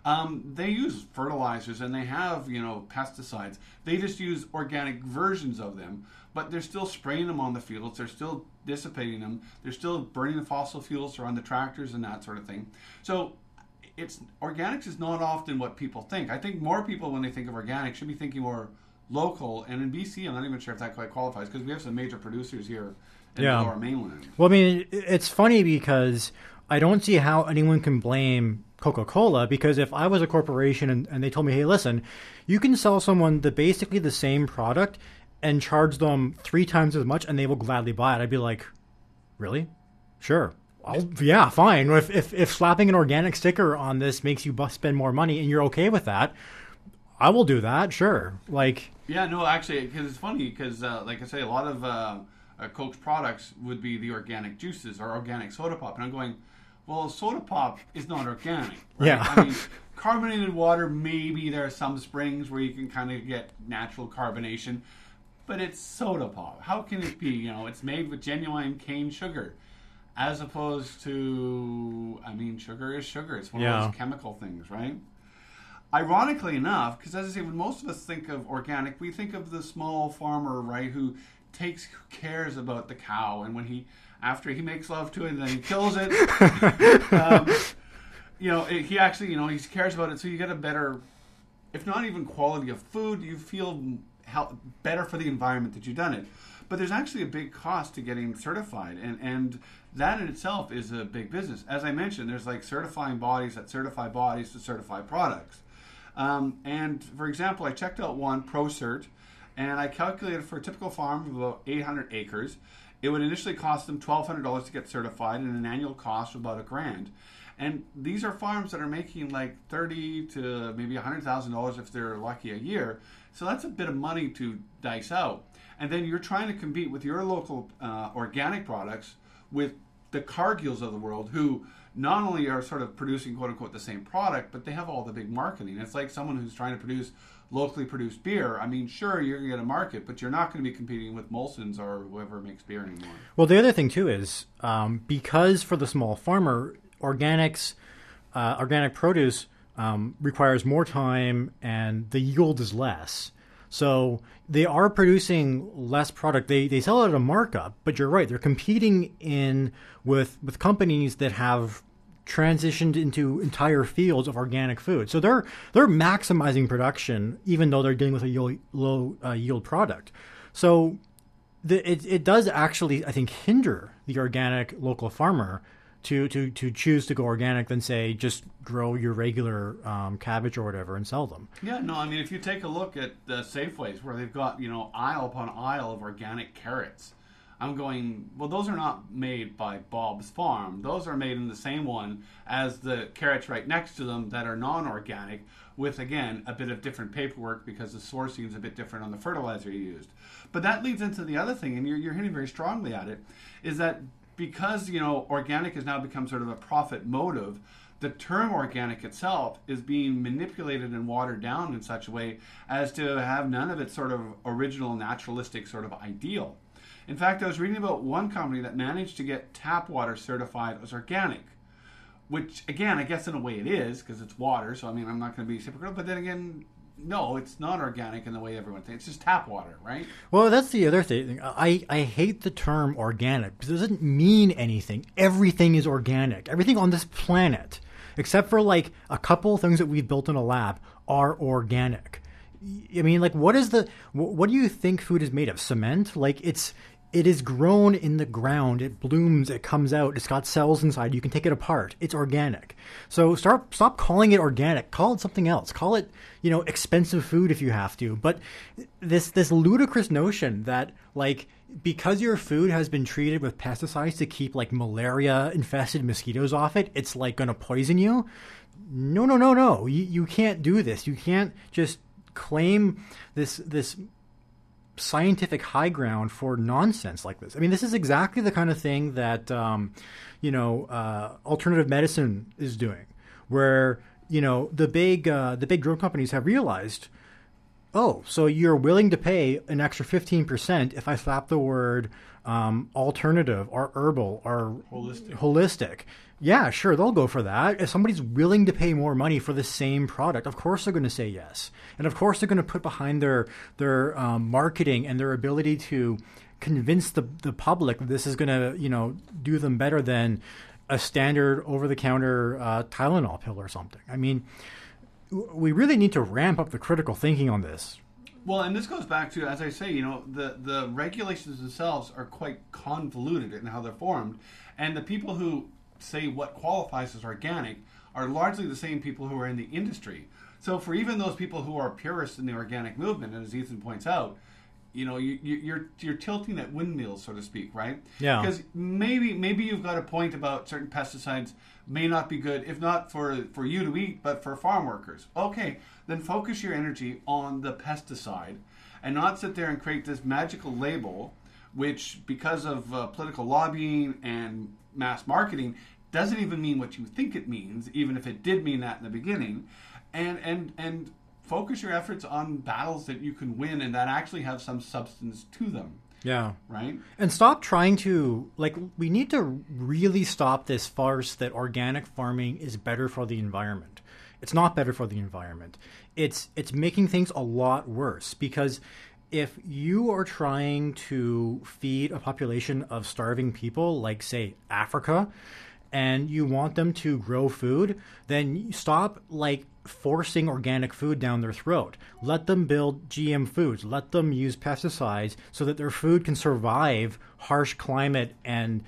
S1: They use fertilizers and they have, pesticides. They just use organic versions of them, but they're still spraying them on the fields. They're still dissipating them. They're still burning the fossil fuels on the tractors and that sort of thing. So organics is not often what people think. I think more people, when they think of organic, should be thinking more local. And in BC, I'm not even sure if that quite qualifies, because we have some major producers here in the Lower Mainland.
S5: Well, I mean, it's funny because I don't see how anyone can blame Coca-Cola, because if I was a corporation and they told me, hey, listen, you can sell someone basically the same product and charge them 3 times as much and they will gladly buy it, I'd be like, really? Sure. Yeah, fine. If slapping an organic sticker on this makes you spend more money and you're okay with that, I will do that, sure.
S1: Yeah, no, actually, because it's funny, because like I say, a lot of Coke's products would be the organic juices or organic soda pop. And I'm going, well, soda pop is not organic. Right?
S5: Yeah.
S1: I mean, carbonated water, maybe there are some springs where you can kind of get natural carbonation, but it's soda pop. How can it be? It's made with genuine cane sugar, as opposed to, sugar is sugar. It's one of those chemical things, right? Ironically enough, because as I say, when most of us think of organic, we think of the small farmer, right, who cares about the cow, and after he makes love to it and then he kills it, he actually, he cares about it, so you get a better, if not even quality of food, you feel better for the environment that you've done it. But there's actually a big cost to getting certified, and that in itself is a big business. As I mentioned, there's certifying bodies that certify bodies to certify products. And for example, I checked out one, ProCert, and I calculated for a typical farm of about 800 acres, it would initially cost them $1,200 to get certified, and an annual cost of about $1,000. And these are farms that are making $30,000 to maybe $100,000 if they're lucky a year. So that's a bit of money to dice out. And then you're trying to compete with your local organic products with the Cargills of the world, who not only are sort of producing quote-unquote the same product, but they have all the big marketing. It's like someone who's trying to produce locally produced beer. Sure, you're going to get a market, but you're not going to be competing with Molson's or whoever makes beer anymore.
S5: Well, the other thing, too, is because for the small farmer, organic produce requires more time and the yield is less. So they are producing less product. They sell it at a markup, but you're right. They're competing with companies that have transitioned into entire fields of organic food. So they're maximizing production, even though they're dealing with a low yield product. So it does actually, I think, hinder the organic local farmer to choose to go organic than, say, just grow your regular cabbage or whatever and sell them.
S1: Yeah, no, I mean, if you take a look at the Safeways where they've got, aisle upon aisle of organic carrots, I'm going, well, those are not made by Bob's Farm. Those are made in the same one as the carrots right next to them that are non-organic with, again, a bit of different paperwork because the sourcing is a bit different on the fertilizer you used. But that leads into the other thing, and you're hitting very strongly at it, is that because, organic has now become sort of a profit motive, the term organic itself is being manipulated and watered down in such a way as to have none of its sort of original naturalistic sort of ideal. In fact, I was reading about one company that managed to get tap water certified as organic, which, again, I guess in a way it is because it's water, so I mean, I'm not going to be hypocritical, but then again, no, it's not organic in the way everyone thinks. It's just tap water, right?
S5: Well, that's the other thing. I hate the term organic because it doesn't mean anything. Everything is organic. Everything on this planet, except for like a couple of things that we've built in a lab, are organic. I mean, like, what do you think food is made of? Cement? Like, it is grown in the ground. It blooms. It comes out. It's got cells inside. You can take it apart. It's organic. So stop calling it organic. Call it something else. Call it, expensive food if you have to. But this ludicrous notion that, like, because your food has been treated with pesticides to keep, like, malaria-infested mosquitoes off it, it's, like, going to poison you. No. You can't do this. You can't just claim this scientific high ground for nonsense like this. I mean, this is exactly the kind of thing that alternative medicine is doing, where the big drug companies have realized, oh, so you're willing to pay an extra 15% if I slap the word alternative or herbal or holistic. Yeah, sure, they'll go for that. If somebody's willing to pay more money for the same product, of course they're going to say yes. And of course they're going to put behind their marketing and their ability to convince the public that this is going to, do them better than a standard over-the-counter Tylenol pill or something. I mean, we really need to ramp up the critical thinking on this.
S1: Well, and this goes back to, as I say, the regulations themselves are quite convoluted in how they're formed. And the people who say what qualifies as organic are largely the same people who are in the industry. So for even those people who are purists in the organic movement, and as Ethan points out, you're tilting at windmills, so to speak, right?
S5: Yeah.
S1: Because maybe you've got a point about certain pesticides may not be good, if not for you to eat, but for farm workers. Okay, then focus your energy on the pesticide and not sit there and create this magical label, which, because of political lobbying and mass marketing, doesn't even mean what you think it means, even if it did mean that in the beginning, and focus your efforts on battles that you can win and that actually have some substance to them.
S5: Yeah.
S1: Right?
S5: And stop trying to, we need to really stop this farce that organic farming is better for the environment. It's not better for the environment. It's making things a lot worse, because if you are trying to feed a population of starving people, like, say, Africa, and you want them to grow food, then you stop, forcing organic food down their throat. Let them build GM foods. Let them use pesticides so that their food can survive harsh climate and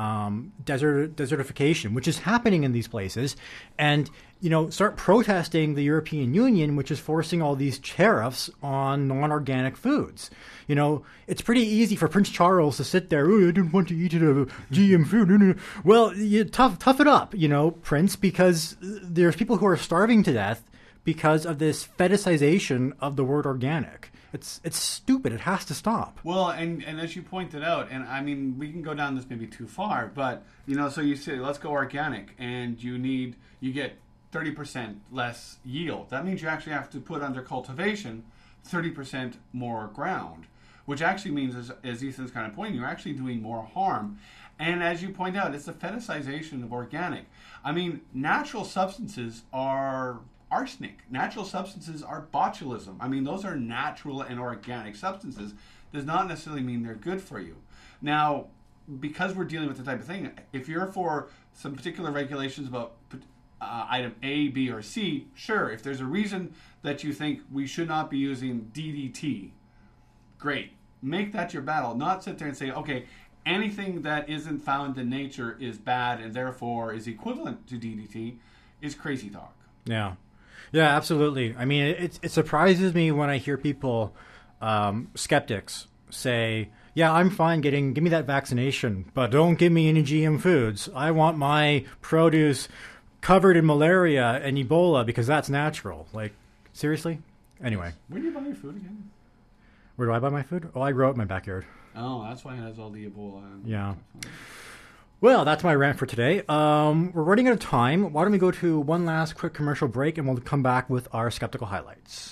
S5: desertification, which is happening in these places, and start protesting the European Union, which is forcing all these tariffs on non-organic foods. It's pretty easy for Prince Charles to sit there, oh, I didn't want to eat GM food. Well, you tough it up, Prince, because there's people who are starving to death because of this fetishization of the word organic. It's stupid. It has to stop.
S1: Well, and as you pointed out, and I mean, we can go down this maybe too far, but, so you say, let's go organic, and you get 30% less yield. That means you actually have to put under cultivation 30% more ground, which actually means, as Ethan's kind of pointing, you're actually doing more harm. And as you point out, it's the fetishization of organic. I mean, natural substances are arsenic. Natural substances are botulism. I mean, those are natural and organic substances. Does not necessarily mean they're good for you. Now, because we're dealing with the type of thing, if you're for some particular regulations about item A, B, or C, sure. If there's a reason that you think we should not be using DDT, great. Make that your battle. Not sit there and say, okay, anything that isn't found in nature is bad and therefore is equivalent to DDT is crazy talk.
S5: Yeah. Yeah, absolutely. I mean, it surprises me when I hear people, skeptics, say, yeah, I'm fine give me that vaccination, but don't give me any GM foods. I want my produce covered in malaria and Ebola because that's natural. Like, seriously? Anyway.
S1: Where do you buy your food again?
S5: Where do I buy my food? Oh, I grow it in my backyard.
S1: Oh, that's why it has all the Ebola.
S5: Yeah. Well, that's my rant for today. We're running out of time. Why don't we go to one last quick commercial break and we'll come back with our skeptical highlights.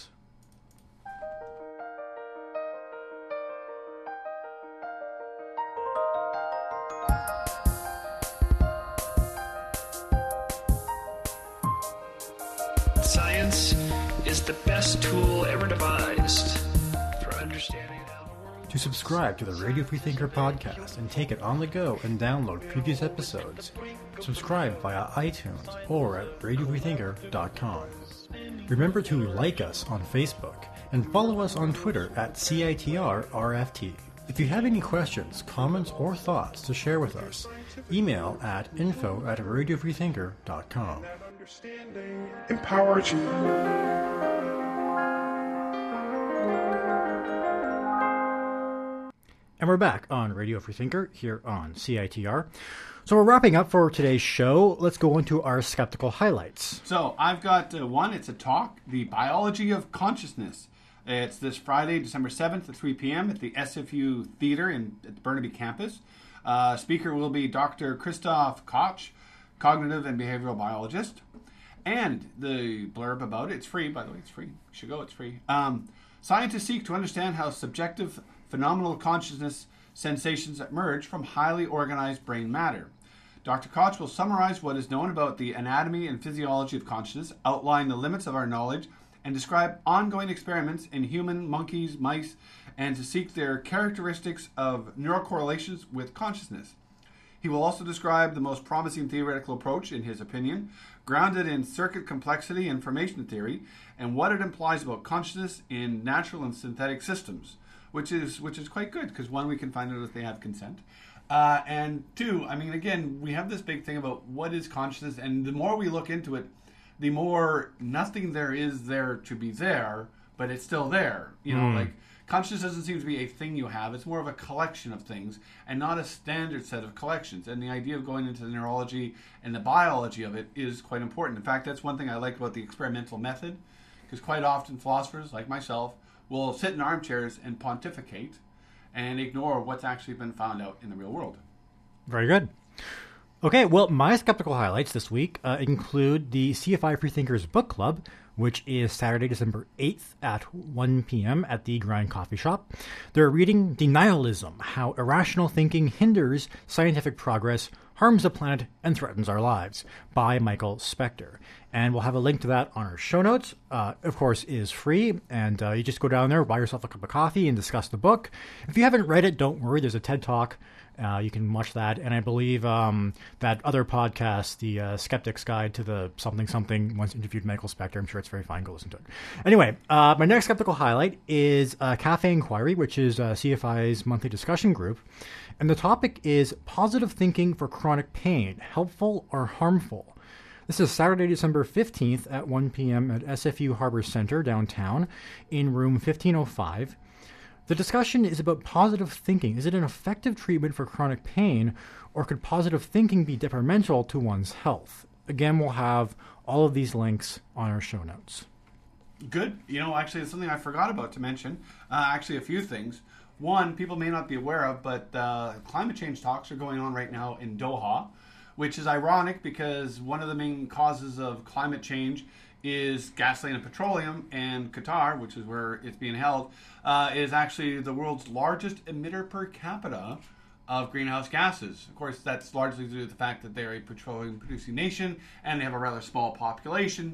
S3: Science is the best tool ever devised for understanding how the world.
S5: To subscribe to the Radio Freethinker podcast and take it on the go and download previous episodes, subscribe via iTunes or at radiofreethinker.com. Remember to like us on Facebook and follow us on Twitter at CITRRFT. If you have any questions, comments, or thoughts to share with us, email at info@radiofreethinker.com.
S11: Understanding empowers you.
S5: And we're back on Radio Freethinker here on CITR. So we're wrapping up for today's show. Let's go into our skeptical highlights.
S1: So I've got one. It's a talk, The Biology of Consciousness. It's this Friday, December 7th at 3 p.m. at the SFU Theater at the Burnaby campus. Speaker will be Dr. Christoph Koch, cognitive and behavioral biologist. And the blurb about it, it's free, by the way, it's free. You should go, it's free. Scientists seek to understand how subjective phenomenal consciousness sensations emerge from highly organized brain matter. Dr. Koch will summarize what is known about the anatomy and physiology of consciousness, outline the limits of our knowledge, and describe ongoing experiments in human, monkeys, mice, and to seek their characteristics of neurocorrelations with consciousness. He will also describe the most promising theoretical approach, in his opinion, grounded in circuit complexity information theory, and what it implies about consciousness in natural and synthetic systems, which is quite good, because one, we can find out if they have consent. And two, I mean, again, we have this big thing about what is consciousness, and the more we look into it, the more nothing there is there to be there, but it's still there. You know, like consciousness doesn't seem to be a thing you have. It's more of a collection of things and not a standard set of collections. And the idea of going into the neurology and the biology of it is quite important. In fact, that's one thing I like about the experimental method, because quite often philosophers like myself will sit in armchairs and pontificate and ignore what's actually been found out in the real world.
S5: Very good. Okay, well, my skeptical highlights this week include the CFI Freethinkers Book Club, which is Saturday, December 8th at 1 p.m. at the Grind Coffee Shop. They're reading Denialism, How Irrational Thinking Hinders Scientific Progress, Harms the Planet, and Threatens Our Lives, by Michael Spector. And we'll have a link to that on our show notes. Of course, it is free, and you just go down there, buy yourself a cup of coffee, and discuss the book. If you haven't read it, don't worry, there's a TED Talk. You can watch that. And I believe that other podcast, the Skeptic's Guide to the Something, once interviewed Michael Spector. I'm sure it's very fine. Go listen to it. Anyway, my next skeptical highlight is Cafe Inquiry, which is CFI's monthly discussion group. And the topic is positive thinking for chronic pain, helpful or harmful? This is Saturday, December 15th at 1 p.m. at SFU Harbor Center downtown in room 1505. The discussion is about positive thinking. Is it an effective treatment for chronic pain, or could positive thinking be detrimental to one's health? Again, we'll have all of these links on our show notes.
S1: Good. You know, actually, it's something I forgot about to mention. Actually, a few things. One, people may not be aware of, but climate change talks are going on right now in Doha, which is ironic because one of the main causes of climate change is gasoline and petroleum, and Qatar, which is where it's being held, is actually the world's largest emitter per capita of greenhouse gases. Of course, that's largely due to the fact that they're a petroleum-producing nation, and they have a rather small population,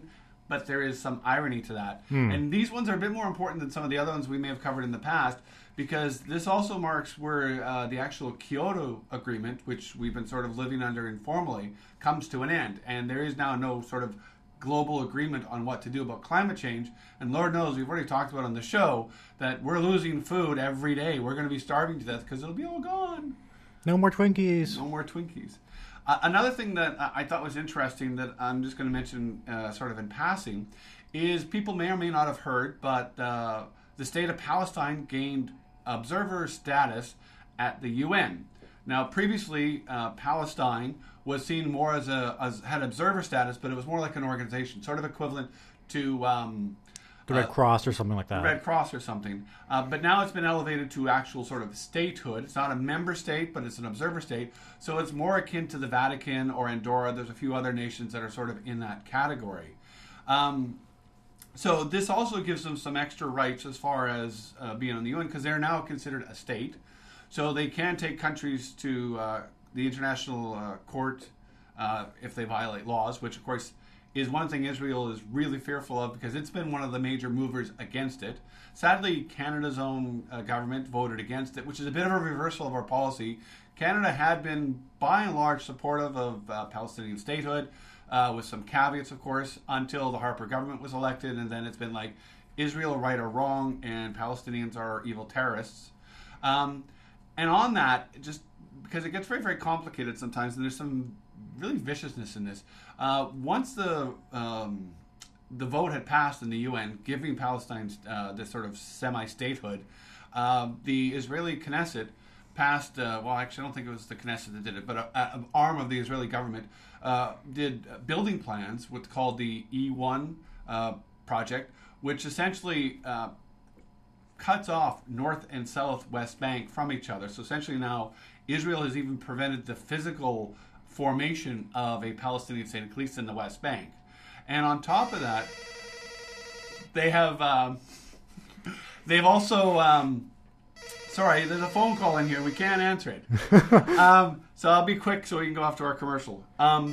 S1: but there is some irony to that. And these ones are a bit more important than some of the other ones we may have covered in the past, because this also marks where the actual Kyoto Agreement, which we've been sort of living under informally, comes to an end. And there is now no sort of global agreement on what to do about climate change. And Lord knows, we've already talked about on the show that we're losing food every day. We're going to be starving to death because it'll be all gone.
S5: No more Twinkies.
S1: No more Twinkies. Another thing that I thought was interesting that I'm just going to mention sort of in passing is people may or may not have heard, but the state of Palestine gained observer status at the UN. Now, previously, Palestine was seen more as had observer status, but it was more like an organization, sort of equivalent to
S5: the Red Cross or something like that.
S1: Red Cross or something. But now it's been elevated to actual sort of statehood. It's not a member state, but it's an observer state. So it's more akin to the Vatican or Andorra. There's a few other nations that are sort of in that category. So this also gives them some extra rights as far as being on the UN, because they're now considered a state. So they can take countries to the International Court if they violate laws, which, of course, is one thing Israel is really fearful of because it's been one of the major movers against it. Sadly, Canada's own government voted against it, which is a bit of a reversal of our policy. Canada had been, by and large, supportive of Palestinian statehood, with some caveats, of course, until the Harper government was elected, and then it's been like, Israel right or wrong, and Palestinians are evil terrorists. And on that, just because it gets very, very complicated sometimes, and there's some really viciousness in this. Once the vote had passed in the UN, giving Palestine this sort of semi-statehood, the Israeli Knesset passed, well, actually I don't think it was the Knesset that did it, but an arm of the Israeli government did building plans, what's called the E1 project, which essentially cuts off North and South West Bank from each other. So essentially now Israel has even prevented the physical formation of a Palestinian state, at least in the West Bank. And on top of that, they've also sorry, there's a phone call in here. We can't answer it. So I'll be quick so we can go off to our commercial.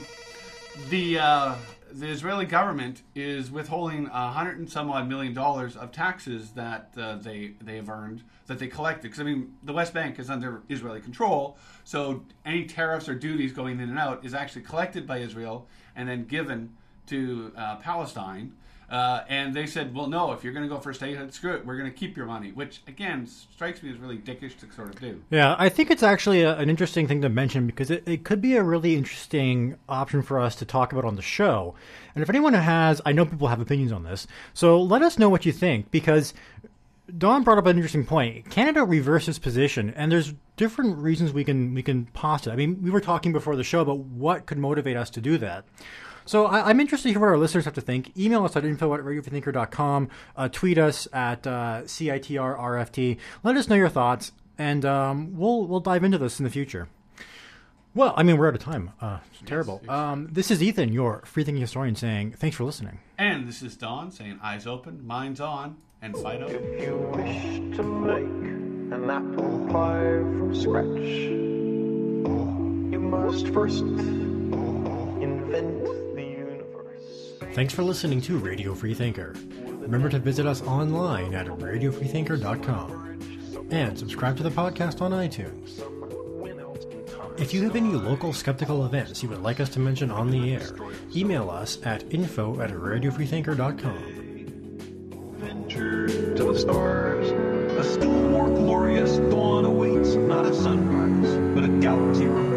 S1: The Israeli government is withholding $100 and some odd million of taxes that they have earned, that they collected. Because, I mean, the West Bank is under Israeli control, so any tariffs or duties going in and out is actually collected by Israel and then given to Palestine. And they said, well, no, if you're going to go for statehood, screw it. We're going to keep your money, which, again, strikes me as really dickish to sort of do.
S5: Yeah, I think it's actually an interesting thing to mention because it could be a really interesting option for us to talk about on the show. And if anyone has, I know people have opinions on this, so let us know what you think, because Don brought up an interesting point. Canada reversed its position, and there's different reasons we can posit. I mean, we were talking before the show about what could motivate us to do that. So I'm interested to hear what our listeners have to think. Email us at info@radiofreethinker.com. Tweet us at CITRRFT. Let us know your thoughts, and we'll dive into this in the future. Well, I mean, we're out of time. It's terrible. This is Ethan, your free-thinking historian, saying thanks for listening.
S1: And this is Don saying eyes open, minds on, and fight up.
S4: If you wish to make an apple pie from scratch, you must first invent the universe.
S5: Thanks for listening to Radio Free Thinker. Remember to visit us online at radiofreethinker.com and subscribe to the podcast on iTunes. If you have any local skeptical events you would like us to mention on the air, email us at info@radiofreethinker.com.
S4: Venture to the stars. A still more glorious dawn awaits, not a sunrise, but a galaxy